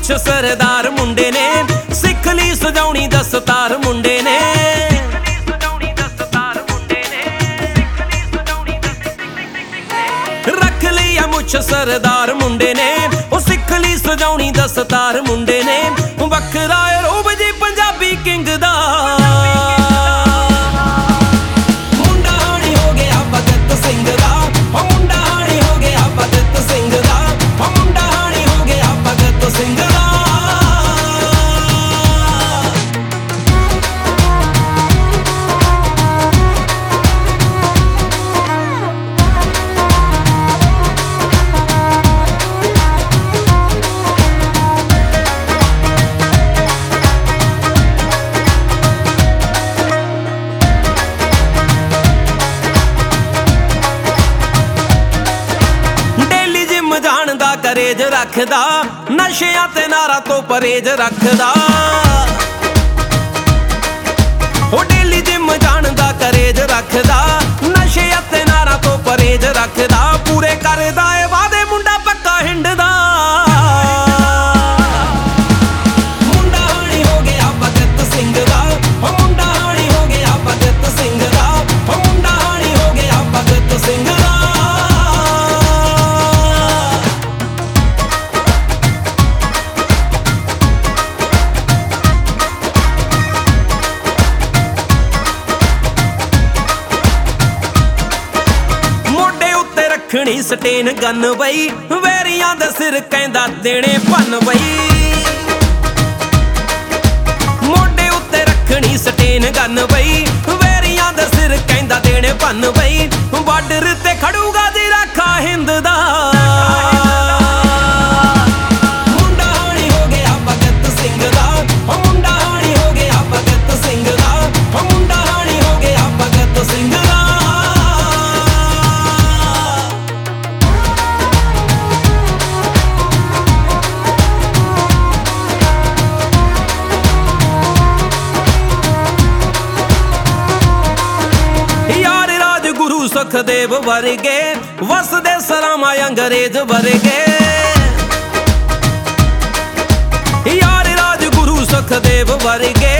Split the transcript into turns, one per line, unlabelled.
ਮੁੱਛ ਸਰਦਾਰ ਮੁੰਡੇ ਨੇ, ਸਿੱਖ ਲਈ ਸਜਾਉਣੀ ਦਸਤਾਰ ਮੁੰਡੇ ਨੇ। ਰੱਖ ਲਈ ਆ ਮੁੱਛ ਸਰਦਾਰ ਮੁੰਡੇ ਨੇ, ਉਹ ਸਿੱਖ ਲਈ ਸਜਾਉਣੀ ਦਸਤਾਰ ਮੁੰਡੇ ਨੇ। ਵੱਖਰਾ ਰੂਪ ਜੀ ਪੰਜਾਬੀ ਕਿੰਗ ਦਾ, ਮੁੰਡਾ ਹਾਣੀ ਹੋ ਗਿਆ ਭਗਤ ਸਿੰਘ ਦਾ, ਉਹ ਮੁੰਡਾ ਹਾਣੀ ਹੋ ਗਿਆ ਭਗਤ ਸਿੰਘ ਦਾ, ਉਹ ਮੁੰਡਾ ਹਾਣੀ ਹੋ ਗਿਆ ਭਗਤ ਸਿੰਘ ਦਾ। ਜਾਣ ਦਾ ਕਰੇਜ ਰੱਖਦਾ, ਨਸ਼ਿਆਂ ਤੇ ਨਾਰਾਂ ਤੋਂ ਪਰਹੇਜ ਰੱਖਦਾ। ਉਹ ਡੇਲੀ ਜਿਮ ਜਾਣ ਦਾ ਕਰੇਜ ਰੱਖਦਾ, ਨਸ਼ਿਆਂ ਤੇ ਨਾਰਾਂ ਤੋਂ ਪਰਹੇਜ ਰੱਖਦਾ। ਪੂਰੇ ਕਰਦਾ ਏ ਵਾਦੇ ਮੁੰਡਾ ਪੱਕਾ ਹਿੰਡਦਾ, ਮੁੰਡਾ ਹਾਣੀ ਹੋ ਗਿਆ ਭਗਤ ਸਿੰਘ ਦਾ, ਉਹ ਮੁੰਡਾ ਹਾਣੀ ਹੋ ਗਿਆ ਭਗਤ ਸਿੰਘ ਦਾ, ਉਹ ਮੁੰਡਾ ਹਾਣੀ ਹੋ ਗਿਆ ਭਗਤ ਸਿੰਘ ਦਾ। ਰੱਖਣੀ ਸਟੇਨ ਗੰਨ ਬਈ, ਵੈਰੀਆਂ ਦੇ ਸਿਰ ਕਹਿੰਦਾ ਦੇਣੇ ਭੰਨ ਬਈ। ਮੋਢੇ ਉੱਤੇ ਰੱਖਣੀ ਸਟੇਨ ਗੰਨ ਬਈ, ਵੈਰੀਆਂ ਦੇ ਸਿਰ ਕਹਿੰਦਾ ਦੇਣੇ ਭੰਨ ਬਈ। ਬਾਰਡਰ ਤੇ ਖੜੂਗਾ ਜੀ ਰਾਖਾ ਹਿੰਦ ਦਾ, ਮੁੰਡਾ ਹਾਣੀ ਹੋ ਗਿਆ ਭਗਤ ਸਿੰਘ ਦਾ, ਉਹ ਮੁੰਡਾ ਹਾਣੀ ਹੋ ਗਿਆ ਭਗਤ ਸਿੰਘ ਦਾ, ਉਹ ਮੁੰਡਾ ਹਾਣੀ ਹੋ ਗਿਆ ਭਗਤ ਸਿੰਘ ਦਾ। ਸੁਖਦੇਵ ਵਰਗੇ ਵਸਦੇ ਸਲਾਮਾਂ ਅੰਗਰੇਜ਼ ਵਰਗੇ, ਯਾਰ ਰਾਜ ਗੁਰੂ ਸੁਖਦੇਵ ਵਰਗੇ